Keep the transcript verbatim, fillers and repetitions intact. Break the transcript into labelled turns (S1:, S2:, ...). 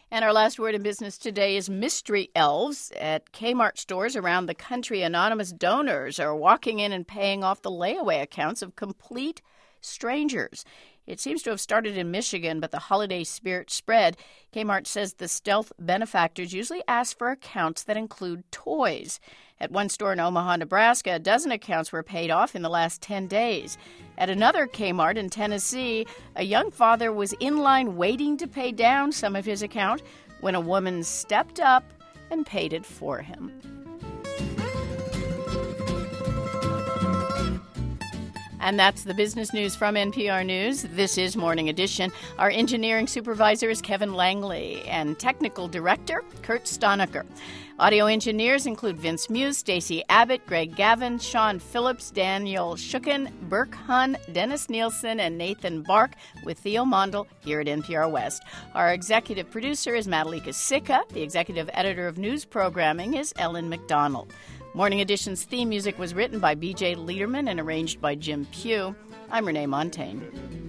S1: And our last word in business today is mystery elves. At Kmart stores around the country, anonymous donors are walking in and paying off the layaway accounts of complete strangers. It seems to have started in Michigan, but the holiday spirit spread. Kmart says the stealth benefactors usually ask for accounts that include toys. At one store in Omaha, Nebraska, a dozen accounts were paid off in the last ten days. At another Kmart in Tennessee, a young father was in line waiting to pay down some of his account when a woman stepped up and paid it for him. And that's the business news from N P R News. This is Morning Edition. Our engineering supervisor is Kevin Langley and technical director Kurt Stonecker. Audio engineers include Vince Muse, Stacey Abbott, Greg Gavin, Sean Phillips, Daniel Shukin, Burke Hun, Dennis Nielsen, and Nathan Bark, with Theo Mondel here at N P R West. Our executive producer is Madalika Sikka. The executive editor of news programming is Ellen McDonald. Morning Edition's theme music was written by B J Liederman and arranged by Jim Pugh. I'm Renee Montaigne.